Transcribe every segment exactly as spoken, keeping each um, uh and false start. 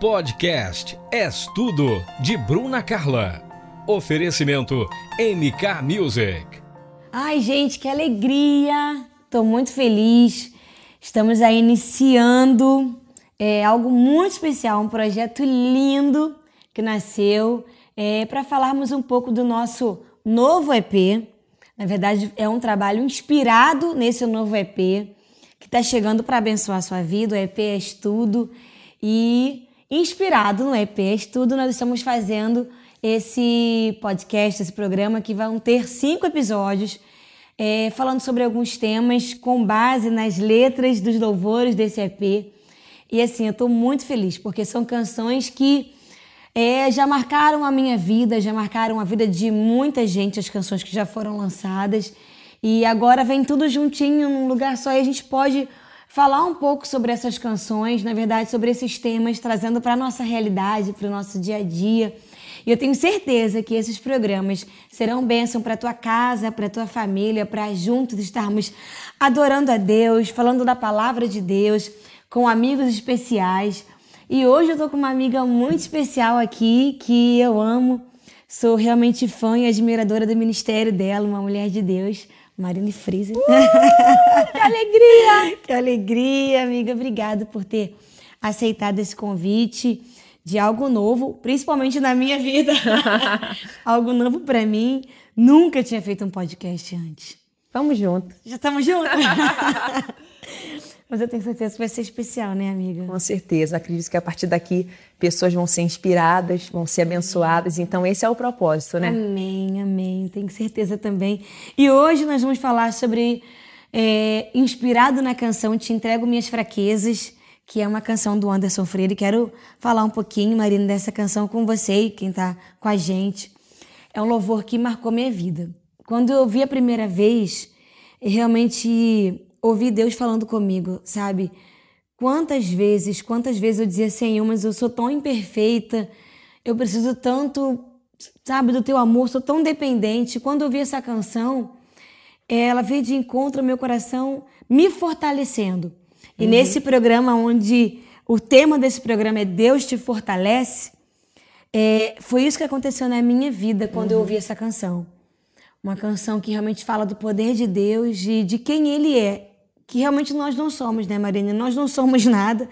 Podcast És Tudo, de Bruna Carla. Oferecimento M K Music. Ai, gente, que alegria! Tô muito feliz. Estamos aí iniciando é, algo muito especial, um projeto lindo que nasceu é, para falarmos um pouco do nosso novo E P. Na verdade, é um trabalho inspirado nesse novo E P que está chegando para abençoar a sua vida. O E P És Tudo. E inspirado no E P És Tudo, nós estamos fazendo esse podcast, esse programa que vão ter cinco episódios é, falando sobre alguns temas com base nas letras dos louvores desse E P. E assim, eu estou muito feliz porque são canções que é, já marcaram a minha vida, já marcaram a vida de muita gente, as canções que já foram lançadas. E agora vem tudo juntinho num lugar só e a gente pode falar um pouco sobre essas canções, na verdade, sobre esses temas, trazendo para a nossa realidade, para o nosso dia a dia. E eu tenho certeza que esses programas serão bênção para a tua casa, para a tua família, para juntos estarmos adorando a Deus, falando da palavra de Deus, com amigos especiais. E hoje eu estou com uma amiga muito especial aqui, que eu amo. Sou realmente fã e admiradora do ministério dela, uma mulher de Deus, Marine Friesen. Uh, que alegria! Que alegria, amiga. Obrigada por ter aceitado esse convite de algo novo, principalmente na minha vida. Algo novo para mim. Nunca tinha feito um podcast antes. Vamos junto. Já estamos juntos? Mas eu tenho certeza que vai ser especial, né, amiga? Com certeza. Acredito que a partir daqui pessoas vão ser inspiradas, vão ser abençoadas. Então esse é o propósito, né? Amém, amém. Tenho certeza também. E hoje nós vamos falar sobre, é, inspirado na canção Te Entrego Minhas Fraquezas, que é uma canção do Anderson Freire. Quero falar um pouquinho, Marina, dessa canção com você e quem está com a gente. É um louvor que marcou minha vida. Quando eu ouvi a primeira vez, realmente ouvi Deus falando comigo, sabe? Quantas vezes, quantas vezes eu dizia, Senhor, mas eu sou tão imperfeita, eu preciso tanto, sabe, do teu amor, sou tão dependente. Quando eu ouvi essa canção, ela veio de encontro ao meu coração, me fortalecendo. E uhum. nesse programa, onde o tema desse programa é Deus te fortalece, é, foi isso que aconteceu na minha vida quando uhum. eu ouvi essa canção. Uma canção que realmente fala do poder de Deus, de, de quem Ele é. Que realmente nós não somos, né, Marina? Nós não somos nada.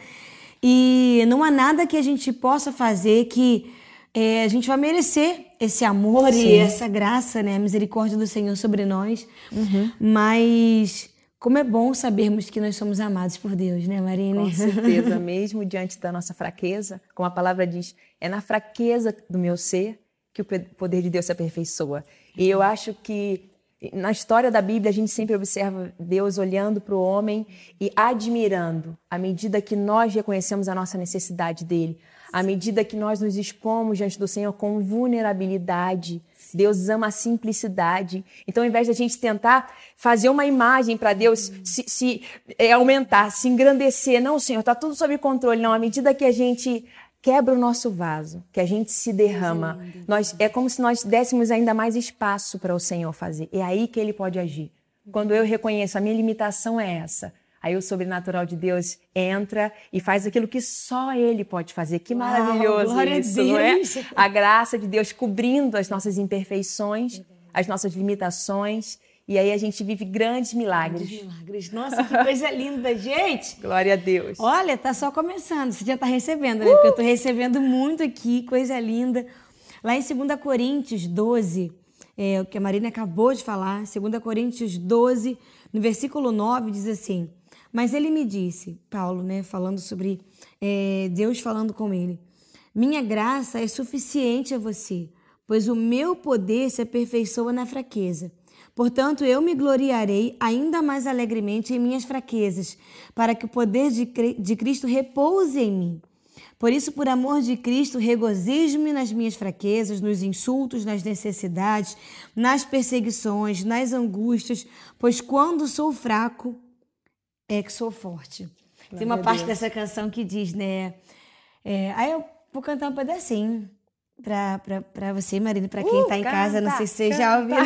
E não há nada que a gente possa fazer que é, a gente vai merecer esse amor Sim. e essa graça, né? A misericórdia do Senhor sobre nós. Uhum. Mas como é bom sabermos que nós somos amados por Deus, né, Marina? Com certeza, mesmo diante da nossa fraqueza, como a palavra diz, é na fraqueza do meu ser que o poder de Deus se aperfeiçoa. E eu acho que na história da Bíblia, a gente sempre observa Deus olhando para o homem e admirando à medida que nós reconhecemos a nossa necessidade dele, à medida que nós nos expomos diante do Senhor com vulnerabilidade. Deus ama a simplicidade. Então, ao invés de a gente tentar fazer uma imagem para Deus se, se é, aumentar, se engrandecer, não, Senhor, está tudo sob controle. Não, à medida que a gente quebra o nosso vaso, que a gente se derrama. Nós, é como se nós dessemos ainda mais espaço para o Senhor fazer. É aí que Ele pode agir. Quando eu reconheço, a minha limitação é essa. Aí o sobrenatural de Deus entra e faz aquilo que só Ele pode fazer. Que maravilhoso Uau, isso, não é? A graça de Deus cobrindo as nossas imperfeições, as nossas limitações. E aí a gente vive grandes milagres. Grandes milagres. Nossa, que coisa linda, gente. Glória a Deus. Olha, tá só começando. Você já tá recebendo, né? Uh! Porque eu tô recebendo muito aqui, coisa linda. Lá em segunda Coríntios doze, é, o que a Marina acabou de falar, segunda Coríntios doze, no versículo nove, diz assim: mas ele me disse, Paulo, né, falando sobre é, Deus falando com ele, minha graça é suficiente a você, pois o meu poder se aperfeiçoa na fraqueza. Portanto, eu me gloriarei ainda mais alegremente em minhas fraquezas, para que o poder de, de Cristo repouse em mim. Por isso, por amor de Cristo, regozijo-me nas minhas fraquezas, nos insultos, nas necessidades, nas perseguições, nas angústias, pois quando sou fraco, é que sou forte. Glória Tem uma parte Deus. Dessa canção que diz, né? É, aí eu vou cantar um pedacinho para você, Marina, para quem está uh, em canta, casa, não sei se você já ouviu.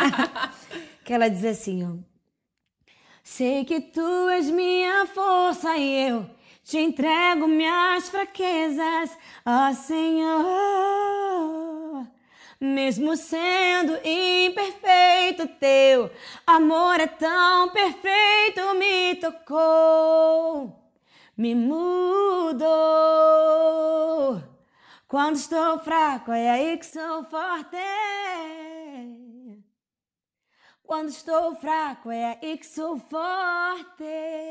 Que ela diz assim, ó. Sei que tu és minha força e eu te entrego minhas fraquezas, ó Senhor. Mesmo sendo imperfeito, teu amor é tão perfeito, me tocou, me mudou. Quando estou fraco, é aí que sou forte. Quando estou fraco, é aí que sou forte.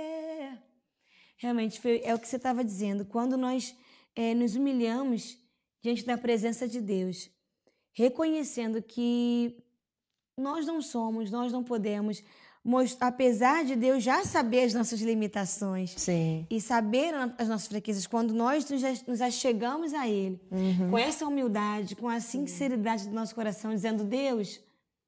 Realmente, foi, é o que você estava dizendo. Quando nós é, nos humilhamos diante da presença de Deus, reconhecendo que nós não somos, nós não podemos, apesar de Deus já saber as nossas limitações. Sim. E saber as nossas fraquezas, quando nós nos achegamos a Ele, uhum. com essa humildade, com a sinceridade do nosso coração, dizendo, Deus,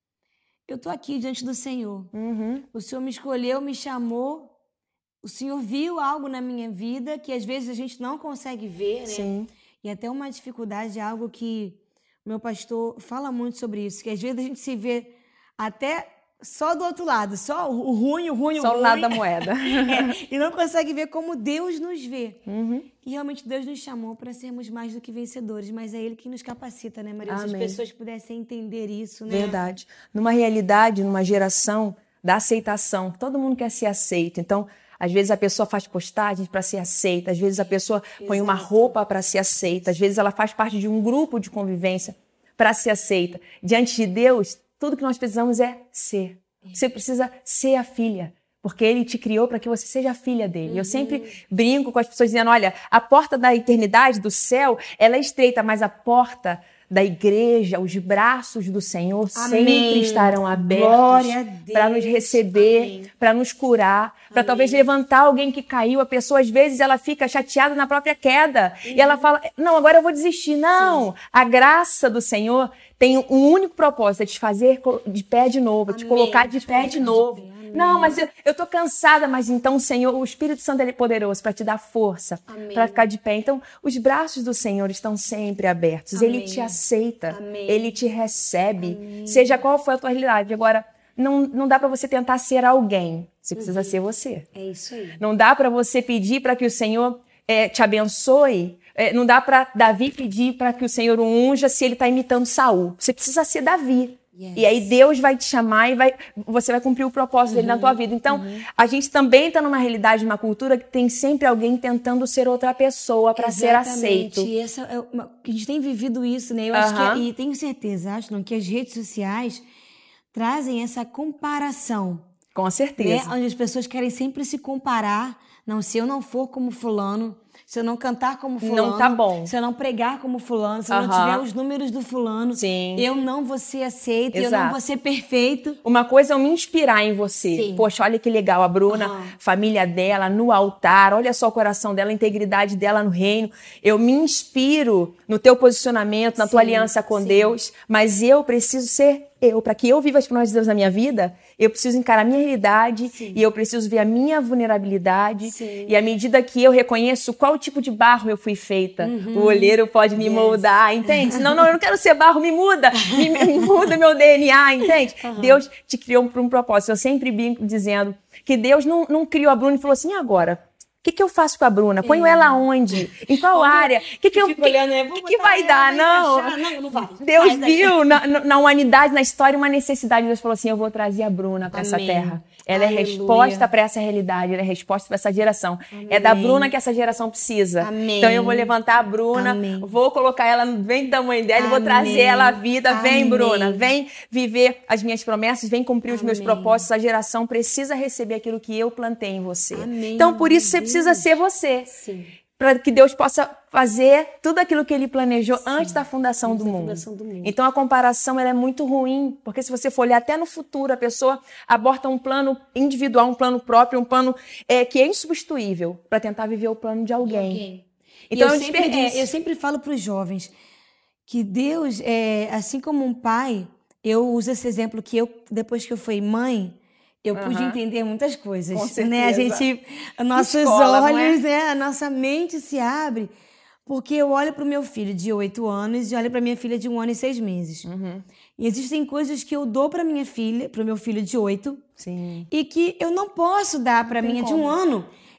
eu estou aqui diante do Senhor. Uhum. O Senhor me escolheu, me chamou, o Senhor viu algo na minha vida que às vezes a gente não consegue ver, né? Sim. E até uma dificuldade, algo que meu pastor fala muito sobre isso, que às vezes a gente se vê até só do outro lado, só o ruim, o ruim, o ruim. Só o lado da moeda. É, e não consegue ver como Deus nos vê. Uhum. E realmente Deus nos chamou para sermos mais do que vencedores, mas é Ele que nos capacita, né, Maria? Se as pessoas pudessem entender isso, né? Verdade. Numa realidade, numa geração da aceitação, todo mundo quer ser aceito. Então, às vezes a pessoa faz postagens para ser aceita, às vezes a pessoa Exato. põe uma roupa para ser aceita, às vezes ela faz parte de um grupo de convivência para ser aceita. Diante de Deus, tudo que nós precisamos é ser. Você precisa ser a filha, porque Ele te criou para que você seja a filha dele. Uhum. Eu sempre brinco com as pessoas dizendo, olha, a porta da eternidade, do céu, ela é estreita, mas a porta da igreja, os braços do Senhor Amém. sempre estarão abertos para nos receber, para nos curar, para talvez levantar alguém que caiu. A pessoa, às vezes, ela fica chateada na própria queda uhum. e ela fala, não, agora eu vou desistir. Não, Sim. a graça do Senhor tem um único propósito, é te fazer de pé de novo, é te colocar de pé de novo. Não, mas eu, eu tô cansada, mas então o Senhor, o Espírito Santo, ele é poderoso para te dar força, para ficar de pé. Então, os braços do Senhor estão sempre abertos. Amém. Ele te aceita, Amém. ele te recebe, Amém. seja qual for a tua realidade. Agora, não, não dá para você tentar ser alguém, você precisa uhum. ser você. É isso aí. Não dá para você pedir para que o Senhor é, te abençoe, é, não dá para Davi pedir para que o Senhor o unja se ele está imitando Saul. Você precisa ser Davi. Yes. E aí Deus vai te chamar e vai, você vai cumprir o propósito uhum, dele na tua vida. Então, uhum. a gente também está numa realidade, numa cultura que tem sempre alguém tentando ser outra pessoa para ser aceito. E essa é uma, a gente tem vivido isso, né? Eu uhum. acho que, e tenho certeza, acho não, que as redes sociais trazem essa comparação. Com certeza. Né? Onde as pessoas querem sempre se comparar. Não, se eu não for como fulano, se eu não cantar como fulano, não tá bom. Se eu não pregar como fulano, se eu uhum. não tiver os números do fulano, Sim. eu não vou ser aceito, Exato. eu não vou ser perfeito. Uma coisa é eu me inspirar em você. Sim. Poxa, olha que legal, a Bruna, uhum. família dela, no altar, olha só o coração dela, a integridade dela no reino. Eu me inspiro no teu posicionamento, na sim, tua aliança com sim. Deus, mas eu preciso ser eu. Para que eu viva as promessas de Deus na minha vida, eu preciso encarar a minha realidade sim. e eu preciso ver a minha vulnerabilidade. Sim. E à medida que eu reconheço qual tipo de barro eu fui feita, uhum. o olheiro pode me yes. moldar, entende? Não, não, eu não quero ser barro, me muda, me, me muda meu D N A, entende? Uhum. Deus te criou por um propósito. Eu sempre brinco dizendo que Deus não, não criou a Bruna e falou assim, e agora? O que, que eu faço com a Bruna? Ponho é. ela onde? Em qual onde área? O que, que, eu, que, que, que vai dar? Não. não, não vai. Deus vai, viu na, na humanidade, na história, uma necessidade. Deus falou assim, eu vou trazer a Bruna para essa terra. Ela Aleluia. é resposta para essa realidade, ela é resposta para essa geração. Amém. É da Bruna que essa geração precisa. Amém. Então eu vou levantar a Bruna, Amém. vou colocar ela dentro da mãe dela, Amém. vou trazer ela à vida. Amém. Vem, Bruna, vem viver as minhas promessas, vem cumprir os Amém. meus propósitos. Essa geração precisa receber aquilo que eu plantei em você. Amém. Então por isso você precisa ser você. Sim. Para que Deus possa fazer tudo aquilo que Ele planejou Sim, antes da fundação, antes do, da mundo. fundação do mundo. Então, a comparação ela é muito ruim, porque se você for olhar até no futuro, a pessoa aborta um plano individual, um plano próprio, um plano é, que é insubstituível para tentar viver o plano de alguém. De alguém. Então, eu, é um sempre, é, eu sempre falo para os jovens que Deus, é, assim como um pai, eu uso esse exemplo que eu, depois que eu fui mãe, eu pude uhum. entender muitas coisas, Com certeza. né? A gente, nossos Escola, olhos, é? né? A nossa mente se abre, porque eu olho para o meu filho de oito anos e olho para minha filha de um ano e seis meses. Uhum. E existem coisas que eu dou para minha filha, para o meu filho de oito, Sim. e que eu não posso dar para a minha como. de um ano.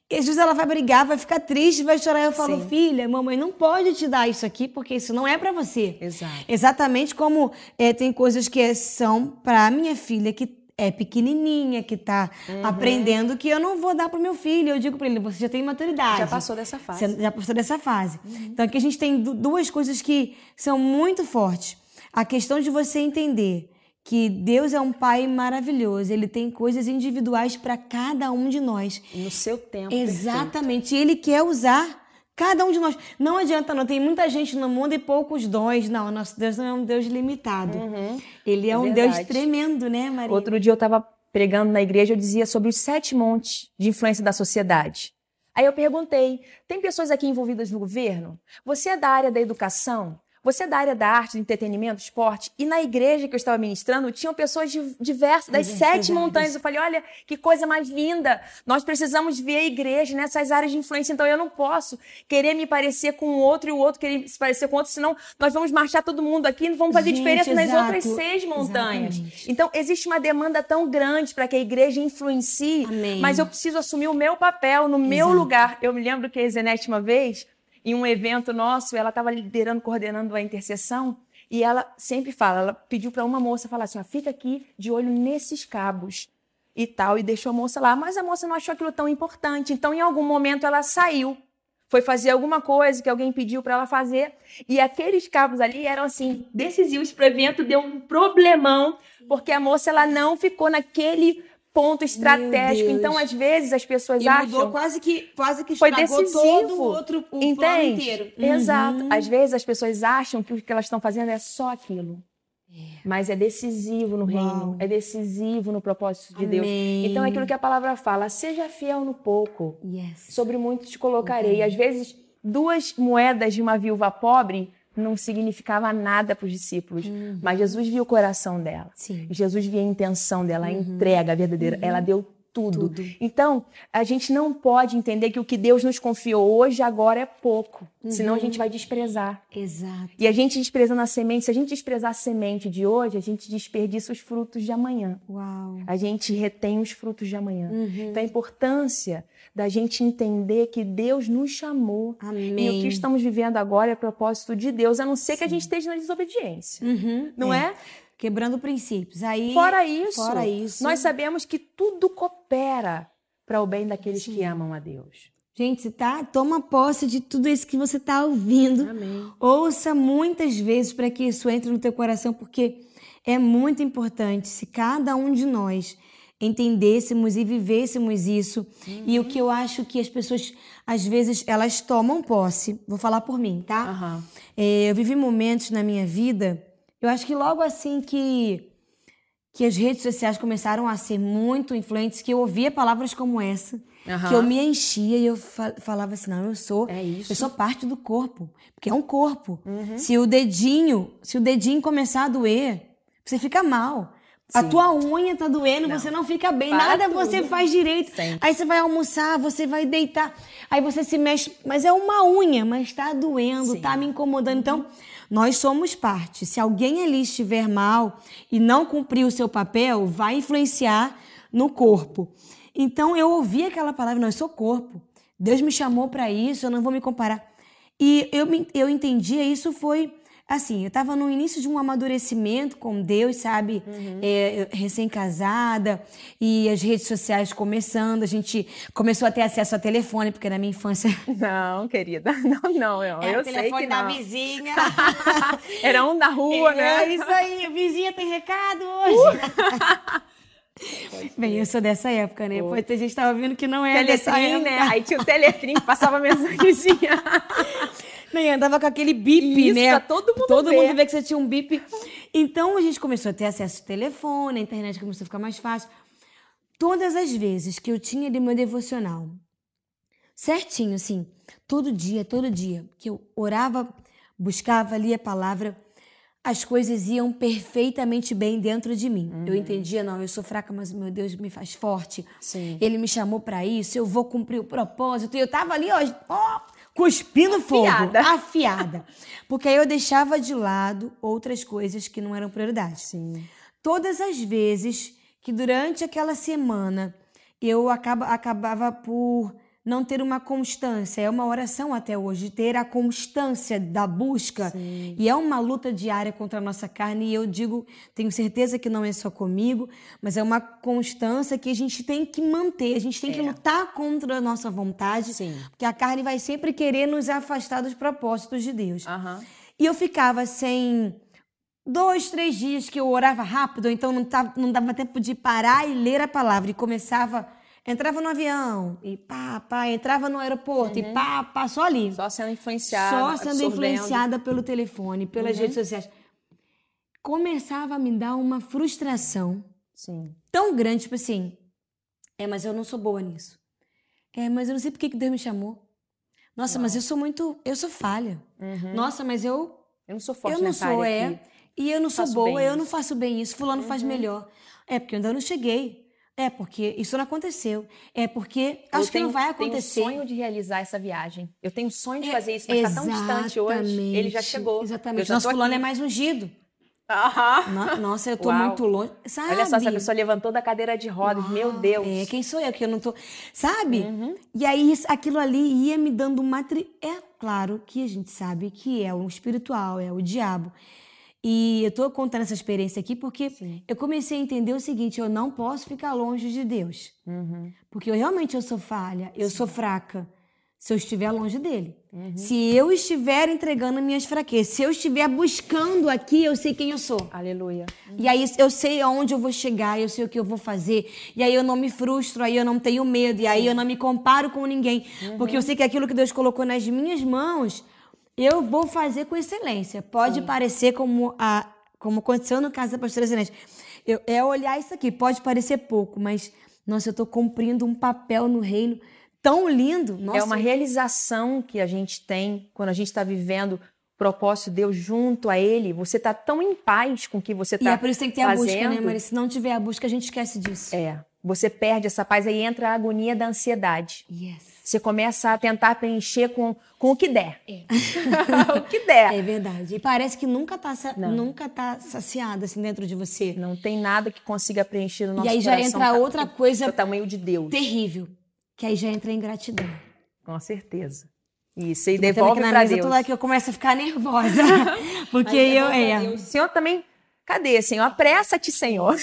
E às vezes ela vai brigar, vai ficar triste, vai chorar. Eu falo, Sim. filha, mamãe não pode te dar isso aqui, porque isso não é pra você. Exato. Exatamente como é, tem coisas que são pra minha filha, que é pequenininha, que tá Uhum. aprendendo, que eu não vou dar pro meu filho. Eu digo pra ele, você já tem maturidade. Já passou dessa fase. Você já passou dessa fase. Uhum. Então aqui a gente tem du- duas coisas que são muito fortes. A questão de você entender que Deus é um pai maravilhoso. Ele tem coisas individuais para cada um de nós. No seu tempo. Exatamente. E Ele quer usar cada um de nós. Não adianta, não. Tem muita gente no mundo e poucos dons. Não, nosso Deus não é um Deus limitado. Uhum. Ele é, É um verdade. Deus tremendo, né, Maria? Outro dia eu estava pregando na igreja, eu dizia sobre os sete montes de influência da sociedade. Aí eu perguntei, tem pessoas aqui envolvidas no governo? Você é da área da educação? Você é da área da arte, do entretenimento, esporte? E na igreja que eu estava ministrando, tinham pessoas de- diversas, das sete montanhas. Eu falei, olha, que coisa mais linda. Nós precisamos ver a igreja nessas áreas de influência. Então eu não posso querer me parecer com o outro e o outro querer se parecer com o outro, senão nós vamos marchar todo mundo aqui e não vamos fazer Gente, diferença nas exato. outras seis montanhas. Exatamente. Então existe uma demanda tão grande para que a igreja influencie, Amém. mas eu preciso assumir o meu papel no meu Exato. lugar. Eu me lembro que a Zenete, uma vez, em um evento nosso, ela estava liderando, coordenando a intercessão, e ela sempre fala, ela pediu para uma moça falar assim, ó, fica aqui de olho nesses cabos e tal, e deixou a moça lá, mas a moça não achou aquilo tão importante, então em algum momento ela saiu, foi fazer alguma coisa que alguém pediu para ela fazer, e aqueles cabos ali eram assim, decisivos para o evento, deu um problemão, porque a moça ela não ficou naquele ponto estratégico. Deus. Então, às vezes, as pessoas E acham... mudou quase que, quase que Foi estragou decisivo. todo o outro o plano Entende? inteiro. Exato. Uhum. Às vezes as pessoas acham que o que elas estão fazendo é só aquilo. Mas é decisivo no reino, Uau. é decisivo no propósito de Amém. Deus. Então é aquilo que a palavra fala, seja fiel no pouco, Yes. sobre muito te colocarei. Às vezes, duas moedas de uma viúva pobre não significava nada para os discípulos, Uhum. mas Jesus viu o coração dela. Sim. Jesus via a intenção dela, a entrega verdadeira. Ela deu tudo. Tudo. Então, a gente não pode entender que o que Deus nos confiou hoje, agora é pouco. Senão a gente vai desprezar. Exato. E a gente desprezando a semente, se a gente desprezar a semente de hoje, a gente desperdiça os frutos de amanhã. Uau. A gente retém os frutos de amanhã. Uhum. Então, a importância da gente entender que Deus nos chamou. Amém. E o que estamos vivendo agora é propósito de Deus, a não ser que a gente esteja na desobediência. Uhum. Não é? Quebrando princípios. Aí, Fora isso, fora isso, nós sabemos que tudo coopera para o bem daqueles que amam a Deus. gente, você tá, toma posse de tudo isso que você está ouvindo. Amém. Ouça muitas vezes para que isso entre no teu coração, porque é muito importante se cada um de nós entendêssemos e vivêssemos isso. Uhum. E o que eu acho que as pessoas, às vezes, elas tomam posse. Vou falar por mim, tá? Uhum. É, eu vivi momentos na minha vida, eu acho que logo assim que, que as redes sociais começaram a ser muito influentes, que eu ouvia palavras como essa, Uhum. que eu me enchia e eu falava assim, não, eu sou, é isso. eu sou parte do corpo, porque é um corpo. Uhum. Se o dedinho, se o dedinho começar a doer, você fica mal. Sim. A tua unha tá doendo, não. você não fica bem, Para nada tudo. você faz direito. Sim. Aí você vai almoçar, você vai deitar, aí você se mexe, mas é uma unha, mas tá doendo, Sim. tá me incomodando. Então, nós somos parte. Se alguém ali estiver mal e não cumprir o seu papel, vai influenciar no corpo. Então, eu ouvi aquela palavra, não, eu sou corpo. Deus me chamou para isso, eu não vou me comparar. E eu, eu entendia, isso foi... Assim, eu estava no início de um amadurecimento com Deus, sabe? Uhum. É, recém-casada, e as redes sociais começando, a gente começou a ter acesso a telefone, porque na minha infância... Não, querida, não, não, eu, é, eu o sei telefone que da não. vizinha. Era um da rua, é, né? É isso aí, vizinha tem recado hoje. Uh! Bem, eu sou dessa época, né? Depois a gente tava vendo que não é dessa Teletrim, época. né? Aí tinha o Teletrim que passava mensagenzinha. Nem andava com aquele bip, Isso, né? pra todo mundo todo ver. mundo vê que você tinha um bip. Então a gente começou a ter acesso ao telefone, a internet começou a ficar mais fácil. Todas as vezes que eu tinha ali meu devocional, certinho, assim, todo dia, todo dia, que eu orava, buscava ali a palavra, as coisas iam perfeitamente bem dentro de mim. Uhum. Eu entendia, não, eu sou fraca, mas meu Deus me faz forte. Sim. Ele me chamou para isso, eu vou cumprir o propósito. E eu tava ali, ó, ó cuspindo fogo, afiada. afiada. Porque aí eu deixava de lado outras coisas que não eram prioridade. Sim. Todas as vezes que durante aquela semana eu acaba, acabava por não ter uma constância. É uma oração até hoje, ter a constância da busca. Sim. E é uma luta diária contra a nossa carne. E eu digo, tenho certeza que não é só comigo, mas é uma constância que a gente tem que manter. A gente tem É. que lutar contra a nossa vontade, Sim. porque a carne vai sempre querer nos afastar dos propósitos de Deus. Aham. E eu ficava sem dois, três dias que eu orava rápido, então não, tava, não dava tempo de parar e ler a palavra. E começava, entrava no avião, e pá, pá, entrava no aeroporto, Uhum. e pá, pá, só ali. Só sendo influenciada, Só sendo absorvendo. influenciada pelo telefone, pelas Uhum. redes sociais. Começava a me dar uma frustração Sim. tão grande, tipo assim, é, mas eu não sou boa nisso. É, mas eu não sei por que que Deus me chamou. Nossa, Uau. mas eu sou muito, eu sou falha. Uhum. Nossa, mas eu Eu não sou forte eu não nessa sou, área é. aqui. E eu não sou faço boa, bem eu não isso. faço bem isso. Fulano faz Uhum. melhor. É porque eu ainda não cheguei. É porque isso não aconteceu. É porque Eu acho que tenho, não vai tenho acontecer. um sonho de realizar essa viagem. Eu tenho um sonho de É, fazer isso, mas está tão distante hoje. Ele já exatamente, chegou. Eu Exatamente. já Nosso tô fulano aqui. é mais ungido. Aham. No- Nossa, eu tô Uau. muito longe. Sabe? Olha só, essa pessoa levantou da cadeira de rodas. Meu Uau, Deus. É, quem sou eu que eu não tô. Sabe? Uhum. E aí, isso- aquilo ali ia me dando uma. Tri... É claro que a gente sabe que é o espiritual, é o diabo. E eu tô contando essa experiência aqui porque Sim. eu comecei a entender o seguinte: eu não posso ficar longe de Deus. Uhum. Porque eu realmente eu sou falha, eu sou fraca. Se eu estiver longe dele. Uhum. Se eu estiver entregando minhas fraquezas, se eu estiver buscando aqui, eu sei quem eu sou. Aleluia. E aí eu sei aonde eu vou chegar, eu sei o que eu vou fazer. E aí eu não me frustro, aí eu não tenho medo, e aí eu não me comparo com ninguém. Porque eu sei que aquilo que Deus colocou nas minhas mãos, eu vou fazer com excelência. Pode Sim. parecer como, a, como aconteceu no caso da pastora Zenete. Eu, é olhar isso aqui, pode parecer pouco, mas, nossa, eu estou cumprindo um papel no reino tão lindo. Nossa, É uma realização que a gente tem quando a gente está vivendo o propósito de Deus junto a Ele. Você está tão em paz com o que você E está é por isso que tem que ter fazendo. a busca, né, Maria? Se não tiver a busca, a gente esquece disso. É, você perde essa paz, aí entra a agonia da ansiedade. Yes. Você começa a tentar preencher com, com o que der. o que der. É verdade. E parece que nunca tá, sa- Não. nunca tá saciada assim dentro de você. Não tem nada que consiga preencher no nosso E aí já coração. entra tá- outra coisa do tamanho de Deus. terrível, que aí já entra a ingratidão. Com certeza. Isso, e Tô botando devolve aqui na para mesa Deus. toda que eu começo a ficar nervosa. Porque eu... É. Senhor também... Cadê, Senhor? Apressa-te, Senhor.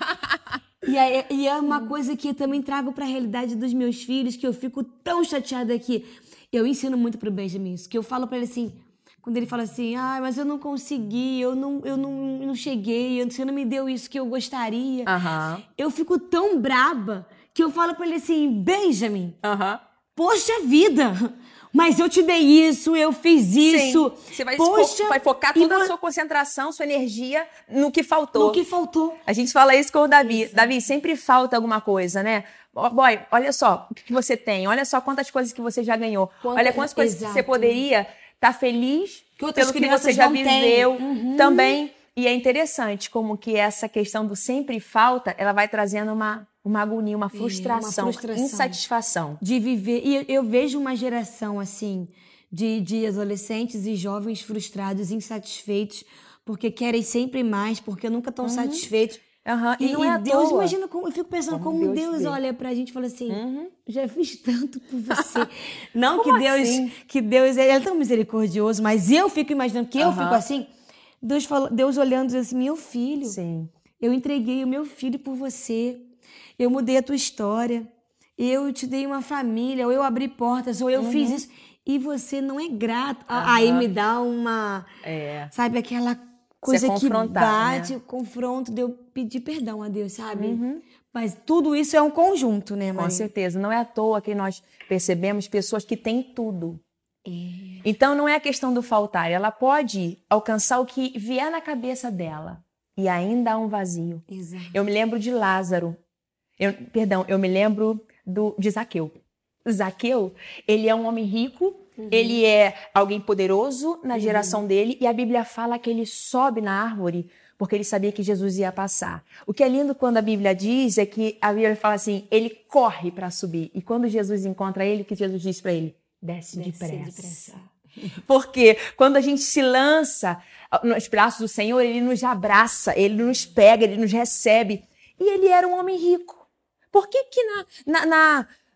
E, aí, e é uma coisa que eu também trago para a realidade dos meus filhos, que eu fico tão chateada que eu ensino muito pro Benjamin isso, que eu falo para ele assim, quando ele fala assim, ah, mas eu não consegui, eu não, eu não, não cheguei, você não me deu isso que eu gostaria. Aham. Eu fico tão braba que eu falo para ele assim, Benjamin, Aham. poxa vida, mas eu te dei isso, eu fiz isso. Sim. Você vai, Poxa, fo- vai focar e toda vo- a sua concentração, sua energia no que faltou. No que faltou. A gente fala isso com o Davi. Davi, sempre falta alguma coisa, né? Ó, Boy, olha só o que você tem. Olha só quantas coisas que você já ganhou. Quanta- Olha quantas coisas que Exato. você poderia estar feliz Que outras pelo que você crianças já não têm. viveu Uhum. também. E é interessante como que essa questão do sempre falta, ela vai trazendo uma, uma agonia, uma frustração, uma frustração. insatisfação. De viver. E eu, eu vejo uma geração assim de, de adolescentes e jovens frustrados, insatisfeitos, porque querem sempre mais, porque nunca estão satisfeitos. Aham. E, E, não é e à Deus, toa. imagina como eu fico pensando Como como, Deus Deus, vê. olha pra gente e fala assim: Uhum. já fiz tanto por você. Não Como que Deus, assim? que Deus ele é tão misericordioso, mas eu fico imaginando que eu Aham. fico assim, Deus, fala, Deus olhando e dizendo assim: meu filho, Sim. eu entreguei o meu filho por você. Eu mudei a tua história. Eu te dei uma família, ou eu abri portas, ou eu Uhum. fiz isso. E você não é grato. Aí me dá uma, É. sabe, aquela coisa que confrontado, bate, né? o confronto de eu pedir perdão a Deus, sabe? Uhum. Mas tudo isso é um conjunto, né, Com Maria? certeza. Não é à toa que nós percebemos pessoas que têm tudo. É. Então não é a questão do faltar. Ela pode alcançar o que vier na cabeça dela. E ainda há um vazio. Exato. Eu me lembro de Lázaro. Eu, perdão, eu me lembro do, de Zaqueu. Zaqueu, ele é um homem rico, ele é alguém poderoso na geração dele, e a Bíblia fala que ele sobe na árvore porque ele sabia que Jesus ia passar. O que é lindo quando a Bíblia diz é que a Bíblia fala assim, ele corre para subir. E quando Jesus encontra ele, o que Jesus diz para ele? Desce, Desce depressa. depressa. Porque quando a gente se lança nos braços do Senhor, ele nos abraça, ele nos pega, ele nos recebe. E ele era um homem rico. Por que que na, na, na,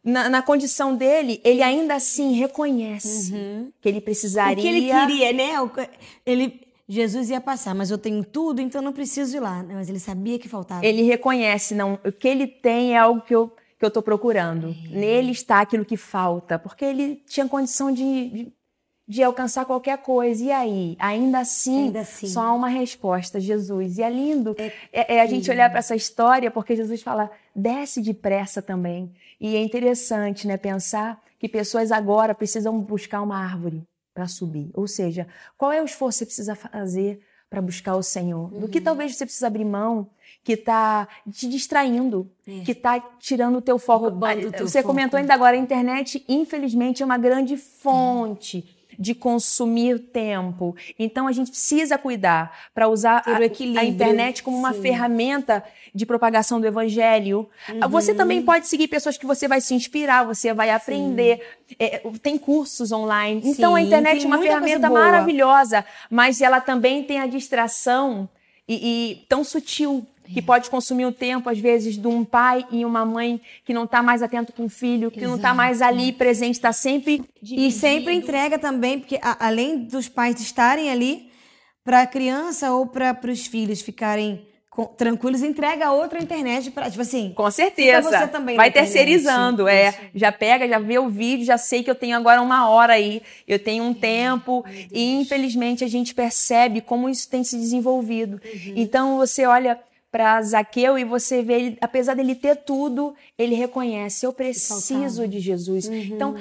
na, na condição dele, ele ainda assim reconhece uhum. que ele precisaria... O que ele queria, né? Ele, Jesus ia passar, mas eu tenho tudo, então não preciso ir lá. Mas ele sabia que faltava. Ele reconhece, não, o que ele tem é algo que eu que eu estou procurando. É. Nele está aquilo que falta, porque ele tinha condição de, de, de alcançar qualquer coisa. E aí? Ainda assim, ainda assim. Só há uma resposta, Jesus. E é lindo é, é, é a gente olhar para essa história, porque Jesus fala, desce depressa também. E é interessante, né, pensar que pessoas agora precisam buscar uma árvore para subir. Ou seja, qual é o esforço que você precisa fazer para buscar o Senhor? Uhum. Do que talvez você precisa abrir mão, que está te distraindo, é. que está tirando o teu foco. Roubando o teu você foco. Comentou ainda agora, a internet, infelizmente, é uma grande fonte é. de consumir tempo. Então, a gente precisa cuidar para usar a, a internet como uma Sim. ferramenta de propagação do evangelho. Uhum. Você também pode seguir pessoas que você vai se inspirar, você vai aprender. É, tem cursos online. Sim, então, a internet é uma ferramenta maravilhosa, mas ela também tem a distração e, e tão sutil, que pode consumir o tempo, às vezes, de um pai e uma mãe que não está mais atento com o filho, que Exato. não está mais ali presente, está sempre dividido. E sempre entrega também, porque a, além dos pais estarem ali, para a criança ou para os filhos ficarem com, tranquilos, entrega outra internet para, tipo assim... Com certeza. Você também vai terceirizando, é. Isso. Já pega, já vê o vídeo, já sei que eu tenho agora uma hora aí, eu tenho um é. tempo, e infelizmente a gente percebe como isso tem se desenvolvido. Uhum. Então você olha para Zaqueu e você vê, ele, apesar dele ter tudo, ele reconhece, eu preciso de Jesus. Uhum. Então,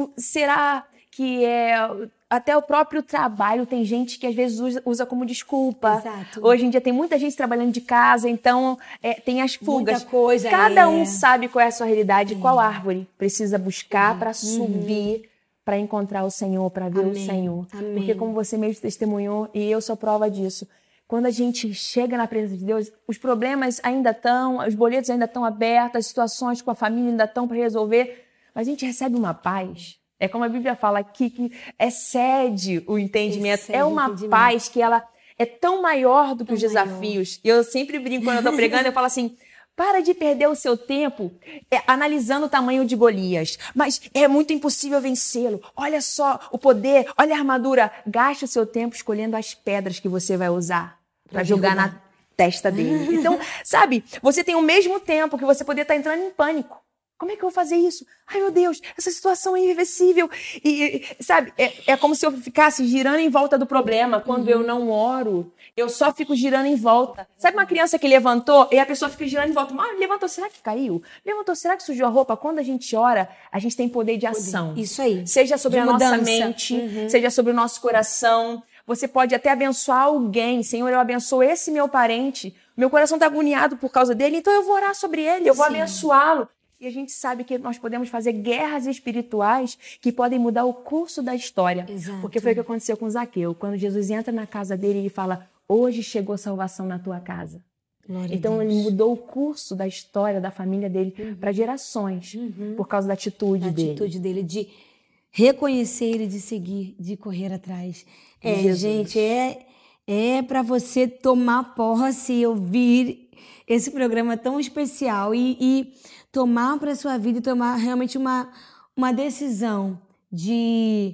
será que é... Até o próprio trabalho, tem gente que às vezes usa, usa como desculpa. Exato. Hoje em dia tem muita gente trabalhando de casa, então é, tem as fugas. Muita coisa, Cada é. um sabe qual é a sua realidade, é. qual árvore precisa buscar uhum. para subir, uhum. para encontrar o Senhor, para ver Amém. o Senhor. Amém. Porque como você mesmo testemunhou, e eu sou prova disso, quando a gente chega na presença de Deus, os problemas ainda estão, os boletos ainda estão abertos, as situações com a família ainda estão para resolver, mas a gente recebe uma paz. É como a Bíblia fala aqui, que excede o entendimento. Excede é uma entendimento. Paz que ela é tão maior do que tão os desafios. E eu sempre brinco quando eu estou pregando, eu falo assim, para de perder o seu tempo é, analisando o tamanho de Golias. Mas é muito impossível vencê-lo. Olha só o poder, olha a armadura. Gaste o seu tempo escolhendo as pedras que você vai usar para jogar na testa dele. Então, sabe, você tem o mesmo tempo que você poderia estar entrando em pânico. Como é que eu vou fazer isso? Ai, meu Deus, essa situação é irreversível. E, sabe, é, é como se eu ficasse girando em volta do problema. Quando uhum. eu não oro, eu só fico girando em volta. Sabe uma criança que levantou e a pessoa fica girando em volta? Ah, levantou, será que caiu? Levantou, será que sujou a roupa? Quando a gente ora, a gente tem poder de ação. Isso aí. Seja sobre de a mudança. nossa mente, uhum. seja sobre o nosso coração. Você pode até abençoar alguém. Senhor, eu abençoo esse meu parente. Meu coração está agoniado por causa dele, então eu vou orar sobre ele, eu vou Sim. abençoá-lo. E a gente sabe que nós podemos fazer guerras espirituais que podem mudar o curso da história. Exato. Porque foi o que aconteceu com Zaqueu. Quando Jesus entra na casa dele, ele fala, hoje chegou salvação na tua casa. Glória então a Deus. Ele mudou o curso da história da família dele uhum. para gerações, uhum. por causa da atitude a dele. A atitude dele de reconhecer e de seguir, de correr atrás. É, Jesus. gente, é, é para você tomar posse e ouvir esse programa tão especial e... e tomar para a sua vida e tomar realmente uma, uma decisão de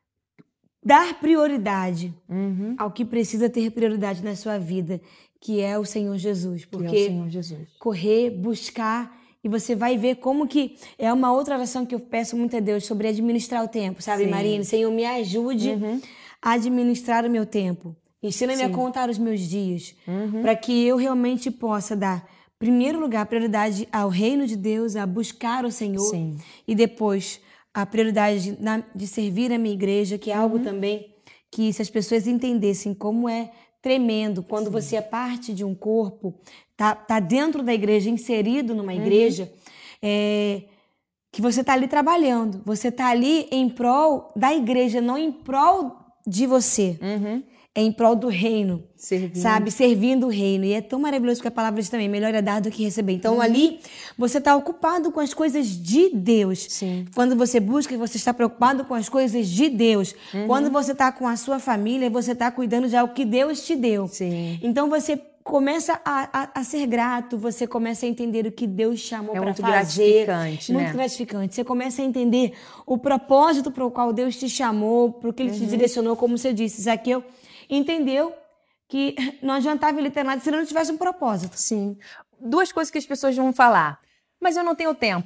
dar prioridade uhum. ao que precisa ter prioridade na sua vida, que é o Senhor Jesus. Porque que é o Senhor Jesus. Correr, buscar, e você vai ver como que... É uma outra oração que eu peço muito a Deus sobre administrar o tempo, sabe, Sim. Marina? Senhor, me ajude uhum. a administrar o meu tempo. Ensina-me a contar os meus dias, uhum. para que eu realmente possa dar... primeiro lugar, a prioridade ao reino de Deus, a buscar o Senhor. Sim. E depois, a prioridade de, na, de servir a minha igreja, que é algo uhum. também que, se as pessoas entendessem como é tremendo, quando Sim. você é parte de um corpo, tá, tá dentro da igreja, inserido numa igreja, uhum. é, que você tá ali trabalhando, você tá ali em prol da igreja, não em prol de você. Uhum. É em prol do reino, Servindo. sabe? Servindo o reino. E é tão maravilhoso que a palavra diz também, melhor é dar do que receber. Então, uhum. ali, você está ocupado com as coisas de Deus. Sim. Quando você busca, você está preocupado com as coisas de Deus. Uhum. Quando você está com a sua família, você está cuidando de algo que Deus te deu. Sim. Então, você começa a, a, a ser grato, você começa a entender o que Deus chamou É para muito fazer. gratificante, Muito né? gratificante. Você começa a entender o propósito para o qual Deus te chamou, para o que Ele te direcionou, como você disse. Zaqueu entendeu que não adiantava ele ter nada se ele não tivesse um propósito. Sim. Duas coisas que as pessoas vão falar. Mas eu não tenho tempo.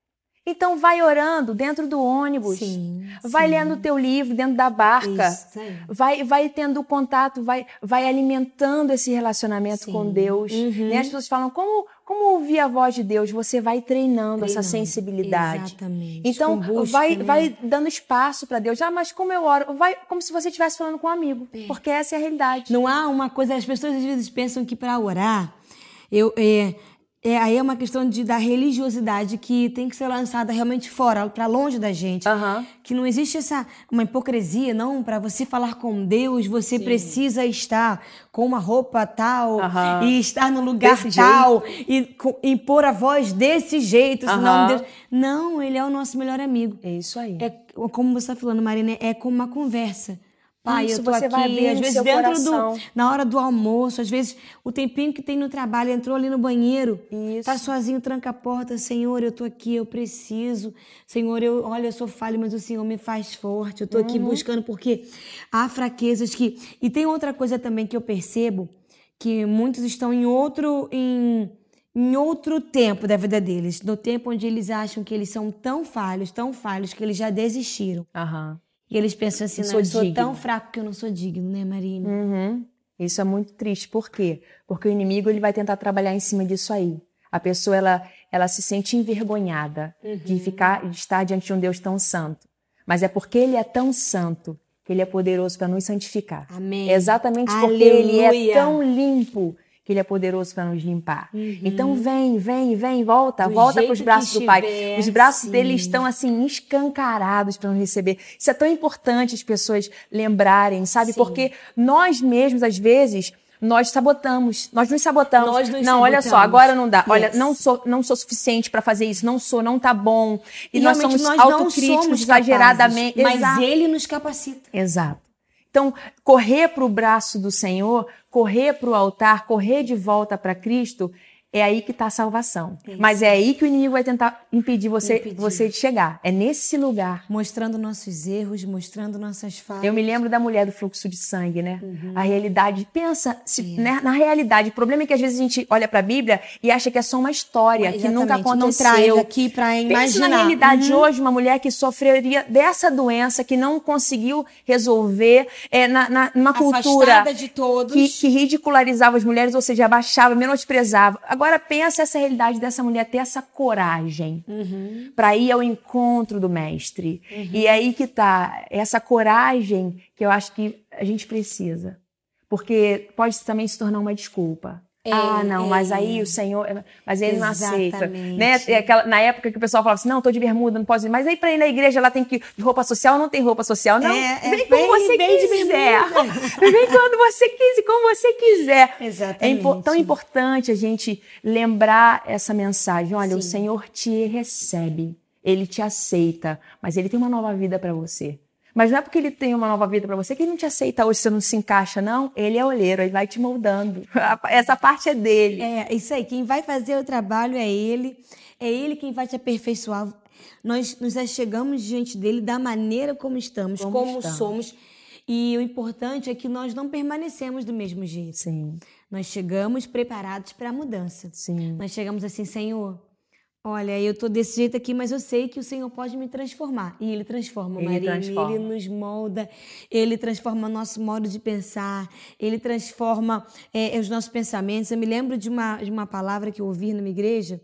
Então vai orando dentro do ônibus. Sim, vai sim. lendo o teu livro dentro da barca. Isso aí. Vai, vai tendo contato, vai, vai alimentando esse relacionamento Sim. com Deus. Uhum. Né? As pessoas falam, como, como ouvir a voz de Deus? Você vai treinando, Treinando. essa sensibilidade. Exatamente. Então, Com busca, vai, né? vai dando espaço para Deus. Ah, mas como eu oro? Vai como se você estivesse falando com um amigo. É. Porque essa é a realidade. Não há uma coisa... As pessoas às vezes pensam que para orar... Eu, é, é, aí é uma questão de, da religiosidade que tem que ser lançada realmente fora, para longe da gente. Aham. Que não existe essa uma hipocrisia, não. Para você falar com Deus, você Sim. precisa estar com uma roupa tal Aham. e estar no lugar Desse tal e, com- e pôr a voz desse jeito, senão Aham. Deus... Não, Ele é o nosso melhor amigo. É isso aí. É como você está falando, Marina, é como uma conversa. Pai, Isso, eu tô você aqui, vai abrindo às vezes seu dentro coração. do... Na hora do almoço, às vezes o tempinho que tem no trabalho, entrou ali no banheiro, Isso. tá sozinho, tranca a porta, Senhor, eu tô aqui, eu preciso. Senhor, eu, olha, eu sou falho, mas o Senhor me faz forte. Eu tô aqui Uhum. buscando porque há fraquezas que... E tem outra coisa também que eu percebo, que muitos estão em outro... Em... Em outro tempo da vida deles, no tempo onde eles acham que eles são tão falhos, tão falhos, que eles já desistiram. Aham. E eles pensam assim, Eu não, sou eu sou digno. tão fraco que eu não sou digno, né, Marina? Uhum. Isso é muito triste. Por quê? Porque o inimigo ele vai tentar trabalhar em cima disso aí. A pessoa ela, ela se sente envergonhada de ficar, de estar diante de um Deus tão santo. Mas é porque ele é tão santo que ele é poderoso para nos santificar. Amém. É exatamente porque ele é Aleluia. tão limpo que ele é poderoso para nos limpar. Então vem, vem, vem, volta, Do volta jeito para os braços que do Pai. estiver, Os braços sim. dele estão assim escancarados para nos receber. Isso é tão importante as pessoas lembrarem, sabe? Sim. Porque nós mesmos às vezes nós sabotamos, nós nos sabotamos. Nós nos não, olha só, sabotamos. agora não dá. Olha, Yes. não sou, não sou suficiente para fazer isso, não sou, não tá bom. E, E nós realmente somos nós não autocríticos somos exageradamente. capazes, mas Exato. Ele nos capacita. Exato. Então, correr para o braço do Senhor, correr para o altar, correr de volta para Cristo, é aí que está a salvação. Isso. Mas é aí que o inimigo vai tentar impedir você, Impedir. você de chegar. É nesse lugar. Mostrando nossos erros, mostrando nossas falhas. Eu me lembro da mulher do fluxo de sangue, né? A realidade, pensa, se, né, na realidade, o problema é que às vezes a gente olha para a Bíblia e acha que é só uma história, que nunca Exatamente, aconteceu. não traz aqui para Pensa imaginar. na realidade Uhum. hoje, uma mulher que sofreria dessa doença, que não conseguiu resolver, é, na, na, numa cultura Afastada de todos. que, que ridicularizava as mulheres, ou seja, abaixava, menosprezava. Agora pensa essa realidade dessa mulher ter essa coragem Uhum. para ir ao encontro do mestre. E é aí que tá essa coragem que eu acho que a gente precisa. Porque pode também se tornar uma desculpa. É, ah, não, é. mas aí o Senhor... Mas ele não aceita. Exatamente. Né? É aquela, na época que o pessoal falava assim, não, tô de bermuda, não posso ir. Mas aí pra ir na igreja, ela tem que ir de roupa social, não tem roupa social. Não, É, é, vem como vem- você vem de quiser. bermuda. Vem quando você quiser, como você quiser. É Exatamente. impo- tão importante a gente lembrar essa mensagem. Olha, o Sim. Senhor te recebe, Ele te aceita, mas Ele tem uma nova vida para você. Mas não é porque Ele tem uma nova vida para você que Ele não te aceita hoje, você não se encaixa, não. Ele é olheiro, Ele vai te moldando. Essa parte é dele. É, isso aí. Quem vai fazer o trabalho é Ele. É Ele quem vai te aperfeiçoar. Nós nos chegamos diante dele da maneira como estamos, Como como, estamos. somos. E o importante é que nós não permanecemos do mesmo jeito. Sim, Nós chegamos preparados para a mudança. sim. Nós chegamos assim, Senhor, olha, eu tô desse jeito aqui, mas eu sei que o Senhor pode me transformar. E Ele transforma, Ele Marina. transforma. Ele nos molda, Ele transforma nosso modo de pensar, Ele transforma é, os nossos pensamentos. Eu me lembro de uma, de uma palavra que eu ouvi numa igreja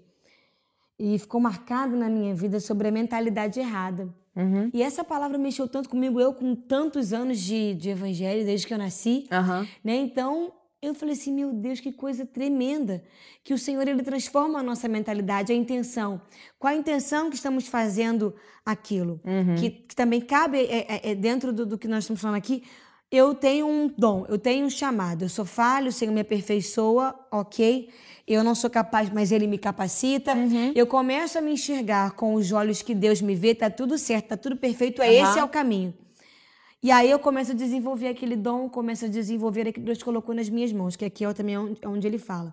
e ficou marcada na minha vida sobre a mentalidade errada. Uhum. E essa palavra mexeu tanto comigo, eu com tantos anos de, de evangelho, desde que eu nasci, Aham. né? Então, eu falei assim, meu Deus, que coisa tremenda, que o Senhor, Ele transforma a nossa mentalidade, a intenção. Qual a intenção que estamos fazendo aquilo? Uhum. Que, que também cabe é, é, é dentro do, do que nós estamos falando aqui. Eu tenho um dom, eu tenho um chamado, eu sou falho, o Senhor me aperfeiçoa, ok? Eu não sou capaz, mas Ele me capacita. Uhum. Eu começo a me enxergar com os olhos que Deus me vê, tá tudo certo, tá tudo perfeito, Uhum. esse é o caminho. E aí eu começo a desenvolver aquele dom, começo a desenvolver aquilo que Deus colocou nas minhas mãos, que aqui é também onde, onde ele fala.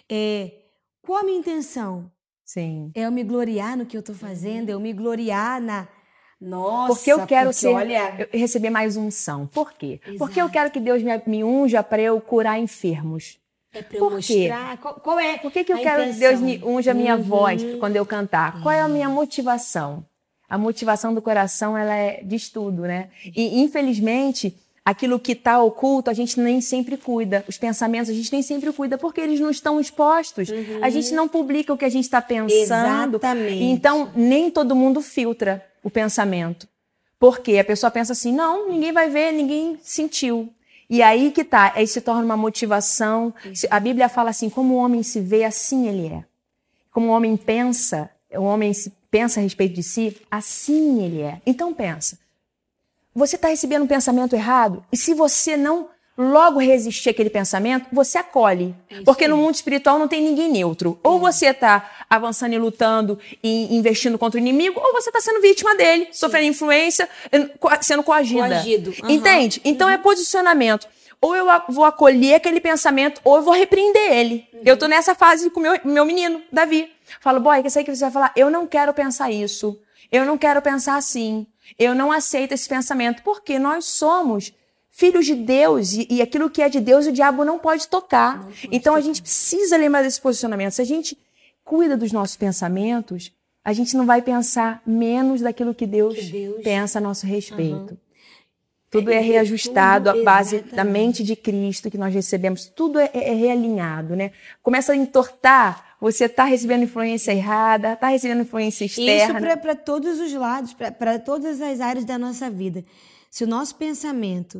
É, qual a minha intenção? Sim. É eu me gloriar no que eu estou fazendo, é eu me gloriar na... Nossa, porque eu quero porque, ser, olha... eu receber mais unção. Por quê? Exato. Porque eu quero que Deus me, me unja para eu curar enfermos. É para eu mostrar... Qual, qual é Por que, que eu a quero intenção? que Deus me unja a minha Uhum. voz quando eu cantar? Qual é a minha motivação? A motivação do coração, ela é de estudo, né? E, infelizmente, aquilo que está oculto, a gente nem sempre cuida. Os pensamentos, a gente nem sempre cuida, porque eles não estão expostos. Uhum. A gente não publica o que a gente está pensando. Exatamente. Então, nem todo mundo filtra o pensamento. Porque a pessoa pensa assim, não, ninguém vai ver, ninguém sentiu. E aí que tá, aí se torna uma motivação. A Bíblia fala assim, como o homem se vê, assim ele é. Como o homem pensa, o homem se pensa a respeito de si, assim ele é. Então pensa, você está recebendo um pensamento errado, e se você não logo resistir àquele pensamento, você acolhe. É porque aí. No mundo espiritual não tem ninguém neutro. É. Ou você está avançando e lutando e investindo contra o inimigo, ou você está sendo vítima dele, Sim. sofrendo influência, sendo coagida. Coagido. Uhum. Entende? Então uhum. é posicionamento. Ou eu vou acolher aquele pensamento, ou eu vou repreender ele. Uhum. Eu tô nessa fase com o meu, meu menino, Davi. Falo, boy, que sei que você vai falar, eu não quero pensar isso. Eu não quero pensar assim. Eu não aceito esse pensamento. Porque nós somos filhos de Deus. E, e aquilo que é de Deus, o diabo não pode tocar. Não pode então tocar. A gente precisa lembrar desse posicionamento. Se a gente cuida dos nossos pensamentos, a gente não vai pensar menos daquilo que Deus, que Deus... pensa a nosso respeito. Uhum. Tudo é reajustado à base exatamente. Da mente de Cristo que nós recebemos. Tudo é, é realinhado, né? Começa a entortar, você está recebendo influência errada, está recebendo influência externa. Isso para todos os lados, para todas as áreas da nossa vida. Se o nosso pensamento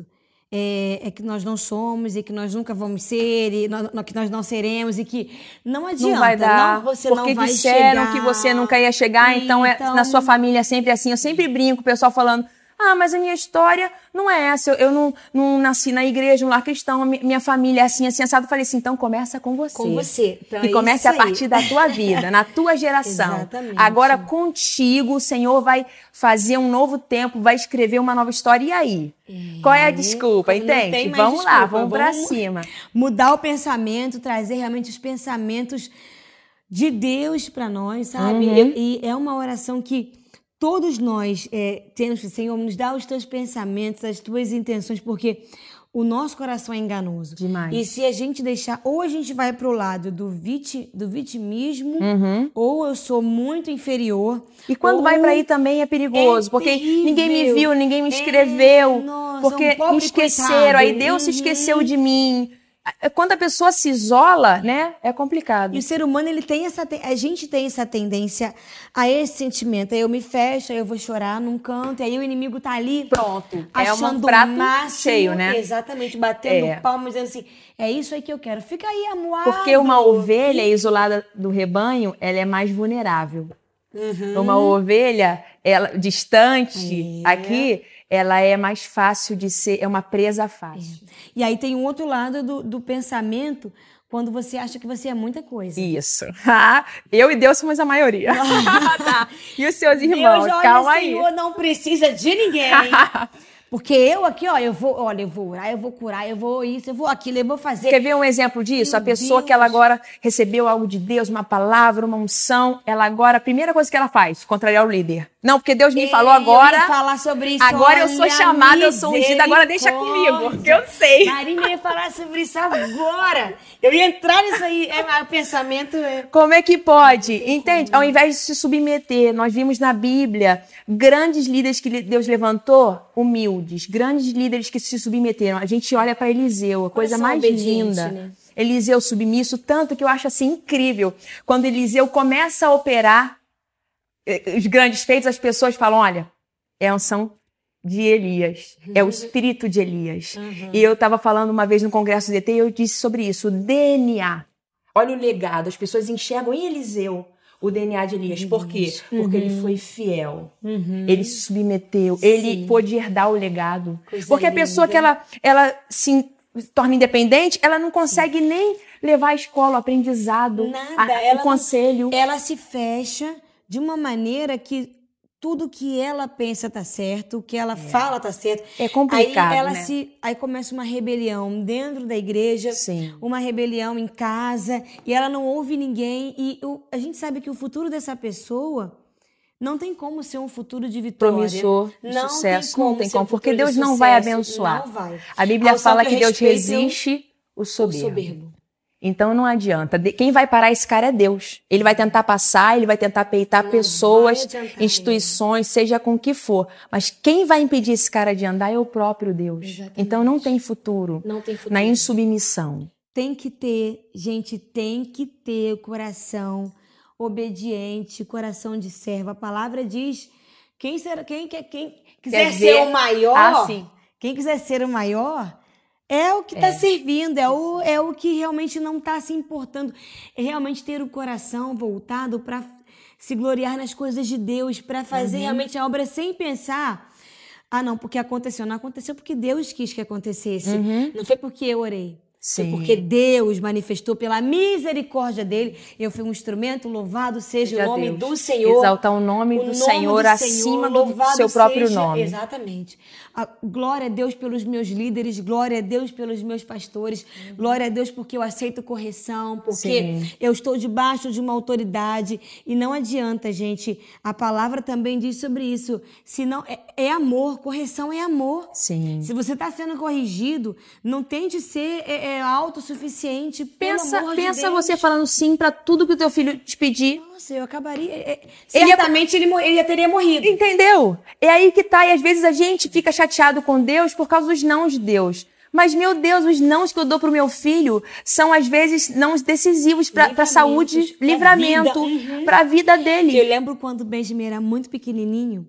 é, é que nós não somos e que nós nunca vamos ser, e nós, que nós não seremos e que não adianta, não vai dar, não, você porque não vai disseram chegar. Que você nunca ia chegar, então, então é, na sua família é sempre assim. Eu sempre brinco, o pessoal falando... Ah, mas a minha história não é essa. Eu, eu não, não nasci na igreja, um lar cristão, minha família é assim, assim, assado. Eu falei assim, então começa com você. Com você. Então, e é comece a partir da tua vida, na tua geração. Exatamente. Agora, contigo, o Senhor vai fazer um novo tempo, vai escrever uma nova história. E aí? É. Qual é a desculpa, entende? Vamos desculpa, lá, vamos, vamos pra cima. Mudar o pensamento, trazer realmente os pensamentos de Deus para nós, sabe? Uhum. E, e é uma oração que... Todos nós é, temos, Senhor, nos dá os teus pensamentos, as tuas intenções, porque o nosso coração é enganoso. Demais. E se a gente deixar, ou a gente vai pro lado do, viti, do vitimismo, uhum. ou eu sou muito inferior. E quando ou... vai para aí também é perigoso, é porque terrível. Ninguém me viu, ninguém me escreveu, é, nossa, porque um me esqueceram, coitado. aí Deus uhum. se esqueceu de mim. Quando a pessoa se isola, né, é complicado. E o ser humano, ele tem essa, a gente tem essa tendência a esse sentimento. Aí eu me fecho, aí eu vou chorar num canto, aí o inimigo tá ali. Pronto. Achando é um prato máximo, cheio, né? Exatamente, batendo é. palmas, dizendo assim, é isso aí que eu quero. Fica aí amuado. Porque uma ovelha isolada do rebanho, ela é mais vulnerável. Uhum. Uma ovelha, ela distante, é. aqui... ela é mais fácil de ser, é uma presa fácil. É. E aí tem um outro lado do, do pensamento, quando você acha que você é muita coisa. Isso. Eu e Deus somos a maioria. Tá. E os seus irmãos, Deus, olha, calma aí. Senhor não precisa de ninguém. Porque eu aqui, ó, eu vou, olha, eu vou orar, eu vou curar, eu vou isso, eu vou aquilo, eu vou fazer. Quer ver um exemplo disso? Meu a pessoa Deus. Que ela agora recebeu algo de Deus, uma palavra, uma unção, ela agora, a primeira coisa que ela faz, contrariar o líder. Não, porque Deus me Ei, falou agora. Eu ia falar sobre isso. Agora eu sou chamada, eu sou ungida, agora deixa comigo, que eu sei. Marina ia falar sobre isso agora. Eu ia entrar nisso aí, é, o pensamento é... Como é que pode? Entende? Ao invés de se submeter, nós vimos na Bíblia grandes líderes que Deus levantou, humildes, grandes líderes que se submeteram. A gente olha para Eliseu, a coisa mais linda. Né? Eliseu submisso, tanto que eu acho assim incrível. Quando Eliseu começa a operar os grandes feitos, as pessoas falam, olha, é a unção de Elias, é o espírito de Elias. Uhum. E eu estava falando uma vez no Congresso D T e eu disse sobre isso, o D N A. Olha o legado, as pessoas enxergam em Eliseu o D N A de Elias. Por quê? Uhum. Porque ele foi fiel, uhum. ele se submeteu, Sim. ele pôde herdar o legado. Coisa Porque a pessoa linda. Que ela, ela se torna independente, ela não consegue Sim. nem levar a escola, o aprendizado, Nada. A, ela o conselho. Não, ela se fecha de uma maneira que tudo que ela pensa tá certo, o que ela é. fala tá certo. É complicado, aí ela né? se, aí começa uma rebelião dentro da igreja, Sim. uma rebelião em casa, e ela não ouve ninguém. E o, a gente sabe que o futuro dessa pessoa não tem como ser um futuro de vitória. Promissor, não sucesso, tem como não tem ser como, um porque Deus de não vai sucesso, abençoar. Não vai. A Bíblia Ao fala que que Deus respeitam resiste o soberbo. o soberbo. Então não adianta. Quem vai parar esse cara é Deus. Ele vai tentar passar, ele vai tentar peitar Não pessoas, vai instituições, seja com o que for. Mas quem vai impedir esse cara de andar é o próprio Deus. Exatamente. Então não tem futuro, Não tem futuro. na insubmissão. Tem que ter, gente, tem que ter o coração obediente, coração de servo. A palavra diz, quem, será, quem, quem, quem quiser Quer ser ver? o maior, Ah, sim. quem quiser ser o maior, é o que está É. servindo, é o, é o que realmente não está se importando. É realmente ter o coração voltado para se gloriar nas coisas de Deus, para fazer Uhum. realmente a obra sem pensar, ah, não, porque aconteceu. Não aconteceu porque Deus quis que acontecesse. Uhum. Não foi porque eu orei. Sim. Foi porque Deus manifestou pela misericórdia dele. Eu fui um instrumento, louvado seja Já o nome Deus. do Senhor. Exaltar o nome O do nome Senhor do acima Senhor, do louvado seu próprio seja- nome. Exatamente. A glória a Deus pelos meus líderes, glória a Deus pelos meus pastores, glória a Deus porque eu aceito correção, porque Sim. eu estou debaixo de uma autoridade. E não adianta, gente. A palavra também diz sobre isso. Se não, é, é amor, correção é amor. Sim. Se você está sendo corrigido, não tente ser é, é, autossuficiente. Pelo Pensa, amor de pensa Deus. você falando sim pra tudo que o teu filho te pedir. Nossa, eu acabaria. é, é, Ele ia- certamente ele, mo- ele já teria morrido. Entendeu? É aí que tá. E às vezes a gente fica chateado com Deus por causa dos nãos de Deus. Mas, meu Deus, os nãos que eu dou pro meu filho são, às vezes, nãos decisivos pra, pra saúde, pra livramento, vida. Uhum. pra vida dele. Eu lembro quando o Benjamin era muito pequenininho,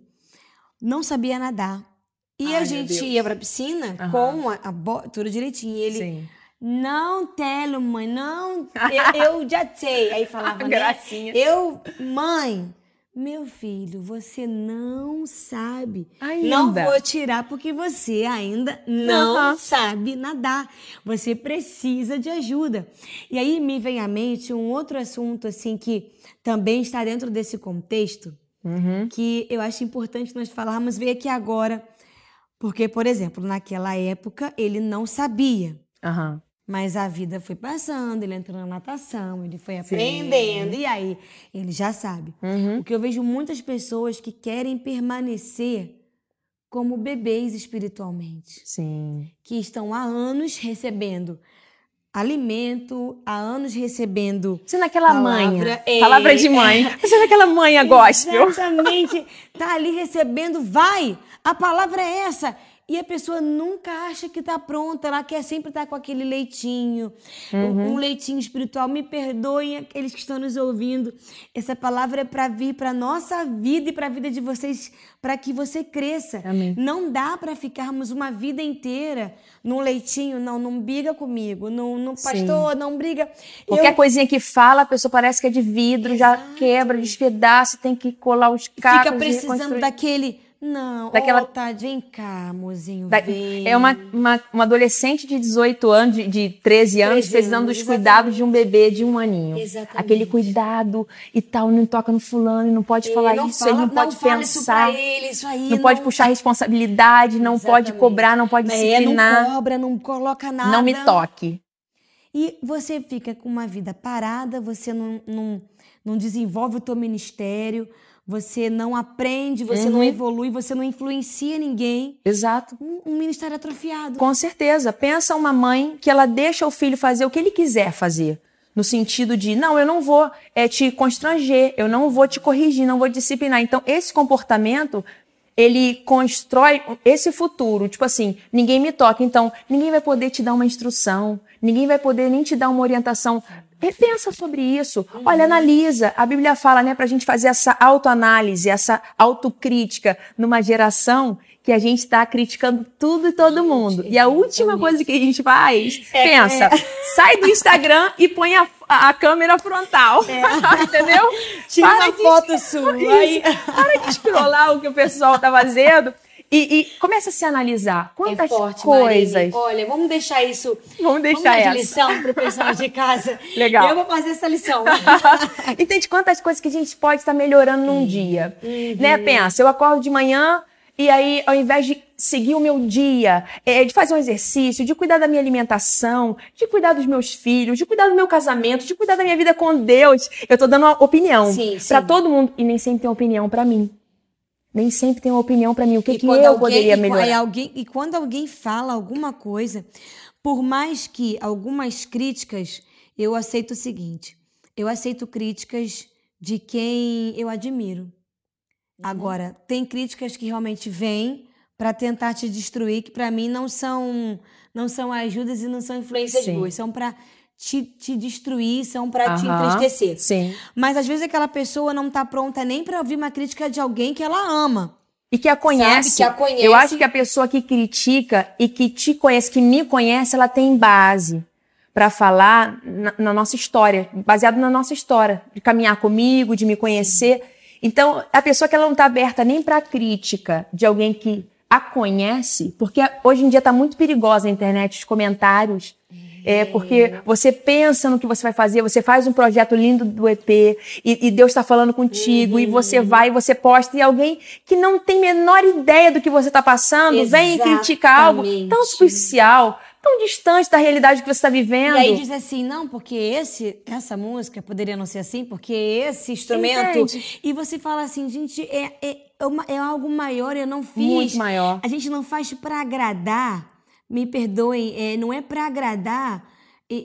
não sabia nadar. E Ai, a meu gente Deus. ia pra piscina Aham. com a, a bo- tudo direitinho. E ele, Sim. não, Telo, mãe, não, eu, eu já sei. Aí falava, né? Gracinha. Eu, mãe, meu filho, você não sabe. Ainda. Não vou tirar porque você ainda não Aham. sabe nadar. Você precisa de ajuda. E aí me vem à mente um outro assunto assim que também está dentro desse contexto, Uhum. que eu acho importante nós falarmos, ver aqui agora. Porque, por exemplo, naquela época ele não sabia. Aham. Mas a vida foi passando, ele entrou na natação, ele foi aprendendo, e aí ele já sabe. Uhum. O que eu vejo muitas pessoas que querem permanecer como bebês espiritualmente, Sim. que estão há anos recebendo alimento, há anos recebendo Você naquela mãe. palavra, é. Palavra de mãe. Você naquela mãe gospel. Exatamente, tá ali recebendo, vai, a palavra é essa. E a pessoa nunca acha que está pronta, ela quer sempre estar com aquele leitinho, Uhum. um leitinho espiritual. Me perdoem aqueles que estão nos ouvindo. Essa palavra é para vir para a nossa vida e para a vida de vocês, para que você cresça. Amém. Não dá para ficarmos uma vida inteira num leitinho, não, não briga comigo, não, não pastor, não briga. Qualquer Eu- coisinha que fala, a pessoa parece que é de vidro, já Exato. quebra, despedaça, tem que colar os cacos Fica e precisando reconstruir. daquele... Não, Daquela- ó, Tade, vem cá, mozinho, Da- vem. É uma, uma, uma adolescente de dezoito anos, de, de treze anos, treze precisando anos, dos cuidados de um bebê de um aninho. Exatamente. Aquele cuidado e tal, não toca no fulano, ele não pode falar não isso, fala, ele não pode fala isso pensar, pra ele, isso aí, não, pode puxar responsabilidade, não pode Exatamente. cobrar, não pode É, disciplinar, não cobra, não coloca nada. não me toque. E você fica com uma vida parada, você não, não, não desenvolve o teu ministério, você não aprende, você Uhum. não evolui, você não influencia ninguém. Exato. Um, um ministério atrofiado. Com certeza. Pensa uma mãe que ela deixa o filho fazer o que ele quiser fazer. No sentido de, não, eu não vou é, te constranger, eu não vou te corrigir, não vou disciplinar. Então, esse comportamento, ele constrói esse futuro. Tipo assim, ninguém me toca, então ninguém vai poder te dar uma instrução, ninguém vai poder nem te dar uma orientação. Repensa sobre isso. Olha, analisa. A Bíblia fala, né, pra gente fazer essa autoanálise, essa autocrítica numa geração que a gente tá criticando tudo e todo mundo. E a última coisa que a gente faz, É, pensa, é. sai do Instagram e põe a, a câmera frontal. Entendeu? Tira Para uma de- foto sua. Isso. Aí... Para de scrollar o que o pessoal tá fazendo E, e começa a se analisar quantas é forte, coisas. Marine. Olha, vamos deixar isso. Vamos deixar vamos dar essa de lição para o pessoal de casa. Legal. Eu vou fazer essa lição. Entende quantas coisas que a gente pode estar melhorando num uhum. dia. Uhum. Né? Pensa, eu acordo de manhã e aí, ao invés de seguir o meu dia, é, de fazer um exercício, de cuidar da minha alimentação, de cuidar dos meus filhos, de cuidar do meu casamento, de cuidar da minha vida com Deus, eu tô dando uma opinião para todo mundo e nem sempre tem opinião para mim. Nem sempre tem uma opinião para mim. O que, que eu alguém, poderia melhorar? E, alguém, e quando alguém fala alguma coisa, por mais que algumas críticas, eu aceito o seguinte. Eu aceito críticas de quem eu admiro. Uhum. Agora, tem críticas que realmente vêm para tentar te destruir, que para mim não são, não são ajudas e não são influências Sim. boas. São para te, te destruir, são para te entristecer. Sim. Mas às vezes aquela pessoa não está pronta nem para ouvir uma crítica de alguém que ela ama. E que a conhece. Sabe, que a conhece. Eu acho que a pessoa que critica e que te conhece, que me conhece, ela tem base para falar na, na nossa história, baseado na nossa história, de caminhar comigo, de me conhecer. Sim. Então, a pessoa que ela não está aberta nem para a crítica de alguém que a conhece, porque hoje em dia está muito perigosa a internet, os comentários. É, porque você pensa no que você vai fazer, você faz um projeto lindo do E P e, e Deus está falando contigo uhum. e você vai e você posta e alguém que não tem a menor ideia do que você está passando Exatamente. Vem e critica algo tão superficial, tão distante da realidade que você está vivendo. E aí diz assim, não, porque esse, essa música poderia não ser assim, porque esse instrumento... Entende? E você fala assim, gente, é, é, é algo maior, eu não fiz. Muito maior. A gente não faz para agradar. Me perdoem, é, não é pra agradar e,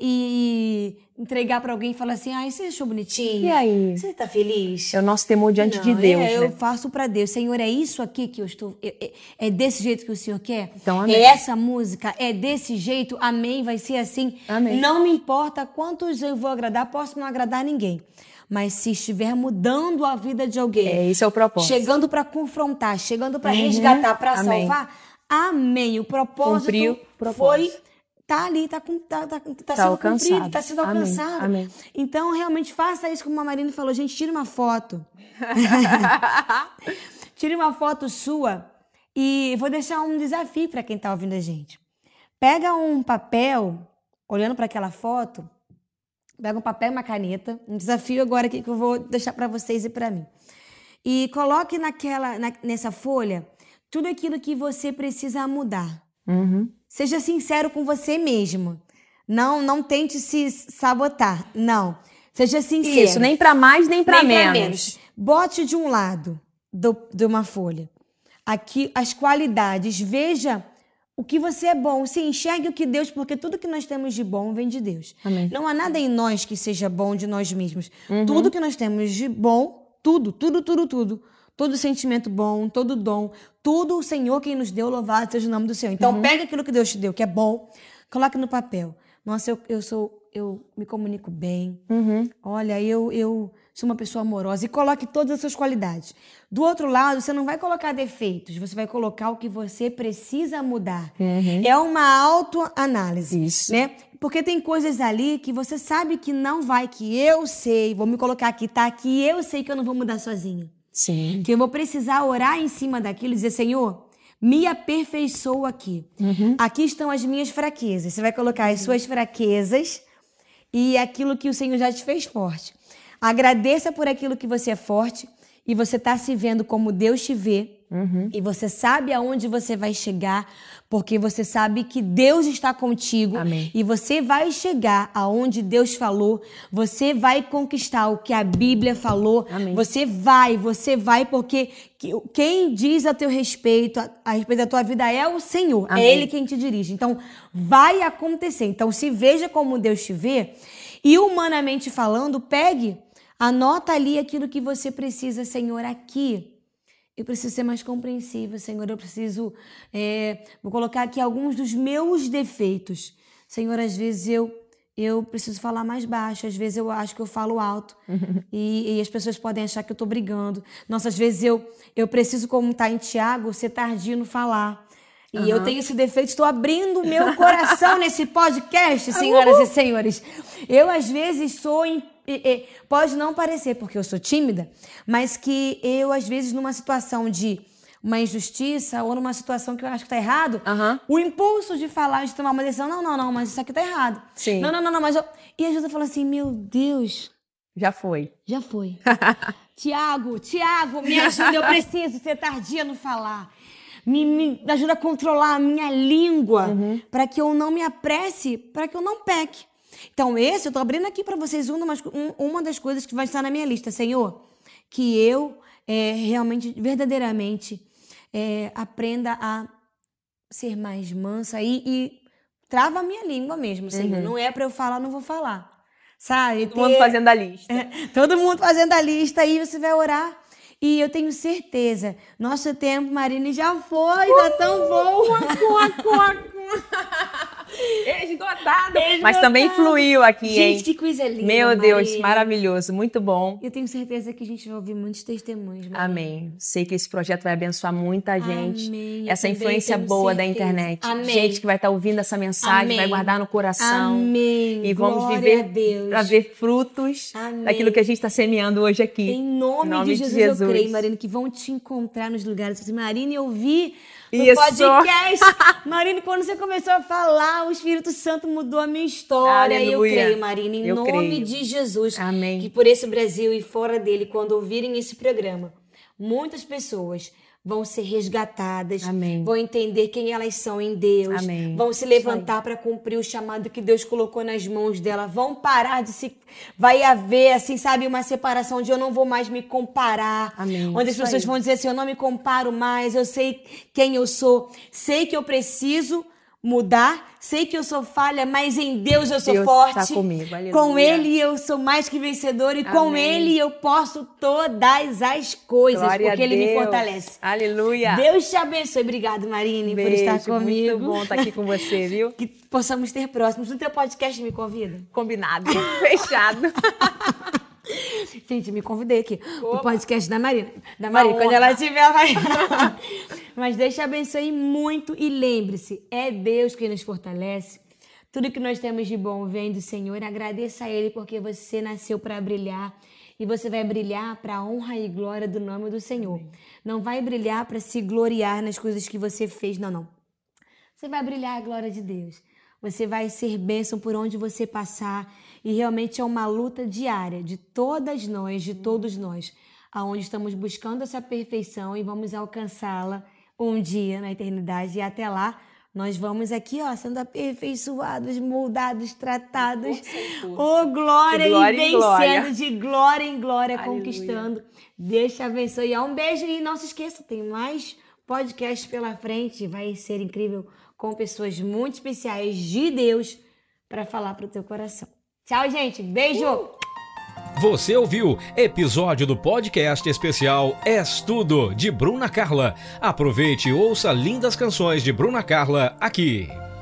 e entregar pra alguém e falar assim, ah, você achou bonitinho? E aí? Você tá feliz? É o nosso temor diante não, de Deus, é, né? Eu faço pra Deus. Senhor, é isso aqui que eu estou... É, é, é desse jeito que o Senhor quer? Então, amém. É essa música? É desse jeito? Amém? Vai ser assim? Amém. Não me importa quantos eu vou agradar, posso não agradar ninguém. Mas se estiver mudando a vida de alguém... É, esse é o propósito. Chegando pra confrontar, chegando pra uhum. resgatar, pra amém. salvar... Amém. O propósito, Cumpriu, foi... Tá ali, tá, tá, tá, tá, tá sendo alcançado. cumprido, tá sendo alcançado. Amém. Amém. Então, realmente, faça isso como a Marina falou. Gente, tire uma foto. Tire uma foto sua e vou deixar um desafio para quem tá ouvindo a gente. Pega um papel, olhando para aquela foto, pega um papel e uma caneta. Um desafio agora aqui que eu vou deixar para vocês e para mim. E coloque naquela, na, nessa folha tudo aquilo que você precisa mudar. Uhum. Seja sincero com você mesmo. Não, não tente se sabotar. Não. Seja sincero. Isso, nem para mais, nem para menos. menos. Bote de um lado do, de uma folha aqui as qualidades. Veja o que você é bom. Se enxergue o que Deus... Porque tudo que nós temos de bom vem de Deus. Amém. Não há nada em nós que seja bom de nós mesmos. Uhum. Tudo que nós temos de bom, tudo, tudo, tudo, tudo... Todo sentimento bom, todo dom, tudo o Senhor quem nos deu, louvado seja o nome do Senhor. Então, uhum. pega aquilo que Deus te deu, que é bom, coloque no papel. Nossa, eu, eu sou, eu me comunico bem. Uhum. Olha, eu, eu sou uma pessoa amorosa. E coloque todas as suas qualidades. Do outro lado, você não vai colocar defeitos, você vai colocar o que você precisa mudar. Uhum. É uma autoanálise. Isso. Né? Porque tem coisas ali que você sabe que não vai, que eu sei, vou me colocar aqui, tá? Que eu sei que eu não vou mudar sozinha. Sim. Que eu vou precisar orar em cima daquilo e dizer, Senhor, me aperfeiçoa aqui. Uhum. Aqui estão as minhas fraquezas. Você vai colocar as suas fraquezas e aquilo que o Senhor já te fez forte. Agradeça por aquilo que você é forte e você está se vendo como Deus te vê. Uhum. E você sabe aonde você vai chegar, porque você sabe que Deus está contigo. Amém. E você vai chegar aonde Deus falou, você vai conquistar o que a Bíblia falou. Amém. Você vai, você vai, porque quem diz a teu respeito, a, a respeito da tua vida é o Senhor. Amém. É Ele quem te dirige. Então, vai acontecer. Então, se veja como Deus te vê e, humanamente falando, pegue, anota ali aquilo que você precisa, Senhor, aqui. Eu preciso ser mais compreensível, Senhor. Eu preciso... É, vou colocar aqui alguns dos meus defeitos. Senhor, às vezes eu, eu preciso falar mais baixo. Às vezes eu acho que eu falo alto. e, e as pessoas podem achar que eu estou brigando. Nossa, às vezes eu, eu preciso, como está em Tiago, ser tardio no falar. E uhum. eu tenho esse defeito. Estou abrindo o meu coração nesse podcast, senhoras e senhores. Eu, às vezes, sou... Em, pode não parecer, porque eu sou tímida, mas que eu, às vezes, numa situação de uma injustiça ou numa situação que eu acho que tá errado, Aham. o impulso de falar, de tomar uma decisão, não, não, não, mas isso aqui tá errado. Sim. Não, não, não, não, mas eu... E a Júlia fala assim, meu Deus, Já foi. já foi. Tiago, Tiago, me ajuda, eu preciso ser tardia no falar. Me, me ajuda a controlar a minha língua Uhum. para que eu não me apresse, para que eu não peque. Então, esse, eu tô abrindo aqui para vocês uma, um, uma das coisas que vai estar na minha lista. Senhor, que eu é, realmente, verdadeiramente, é, aprenda a ser mais mansa e, e trava a minha língua mesmo, Senhor. Não é para eu falar, não vou falar. Sabe? Todo mundo Ter- fazendo a lista. é, todo mundo fazendo a lista aí, você vai orar. E eu tenho certeza, nosso tempo, Marine, já foi, tá tão bom. Esgotado. Mas também fluiu aqui, hein? Gente, que coisa linda, Meu Deus, Marine. maravilhoso, muito bom. Eu tenho certeza que a gente vai ouvir muitos testemunhos, Marine. Amém. Sei que esse projeto vai abençoar muita gente. Amém. Eu Essa também influência tenho boa da certeza. internet. Amém. Gente que vai estar ouvindo essa mensagem, Amém. vai guardar no coração. Amém. E vamos Glória viver a Deus. para ver frutos Amém. daquilo que a gente está semeando hoje aqui. Em nome, Em nome de, de Jesus, Jesus. eu creio, Marine, que vão te encontrar nos lugares. Assim, Marine, eu vi no Isso. podcast. Marine, quando você começou a falar, o Espírito Santo mudou a minha história. E eu Aleluia. creio, Marine, em Eu nome creio. de Jesus. Amém. Que por esse Brasil e fora dele, quando ouvirem esse programa, muitas pessoas vão ser resgatadas, Amém. vão entender quem elas são em Deus, Amém. vão se levantar para cumprir o chamado que Deus colocou nas mãos dela, vão parar de se... Vai haver, assim, sabe, uma separação onde eu não vou mais me comparar, Amém. onde as Isso pessoas aí. vão dizer assim, eu não me comparo mais, eu sei quem eu sou, sei que eu preciso mudar, sei que eu sou falha, mas em Deus eu sou Deus forte. está comigo, aleluia. Com Ele eu sou mais que vencedor e com Amém. Ele eu posso todas as coisas, Glória porque a Ele me Deus. fortalece. Aleluia. Deus te abençoe. Obrigado, Marine, por estar Beijo, comigo. muito bom estar aqui com você, viu? Que possamos ter próximos. No teu podcast me convida? Combinado. Fechado. Gente, me convidei aqui. O podcast da Marina. Da Uma Marina, quando honra. ela estiver, vai. Mas Deus te abençoe muito e lembre-se, é Deus quem nos fortalece. Tudo que nós temos de bom vem do Senhor. Agradeça a Ele porque você nasceu para brilhar e você vai brilhar para a honra e glória do nome do Senhor. Não vai brilhar para se gloriar nas coisas que você fez, não, não. Você vai brilhar a glória de Deus. Você vai ser bênção por onde você passar. E realmente é uma luta diária de todas nós, de todos nós, aonde estamos buscando essa perfeição e vamos alcançá-la um dia na eternidade. E até lá, nós vamos aqui, ó, sendo aperfeiçoados, moldados, tratados. Oh, glória, De glória e em glória. vencendo de glória em glória, Aleluia. conquistando. Deus te abençoe. Um beijo e não se esqueça, tem mais podcast pela frente. Vai ser incrível com pessoas muito especiais de Deus para falar para o teu coração. Tchau, gente. Beijo. Você ouviu episódio do podcast especial És Tudo, de Bruna Carla. Aproveite e ouça lindas canções de Bruna Carla aqui.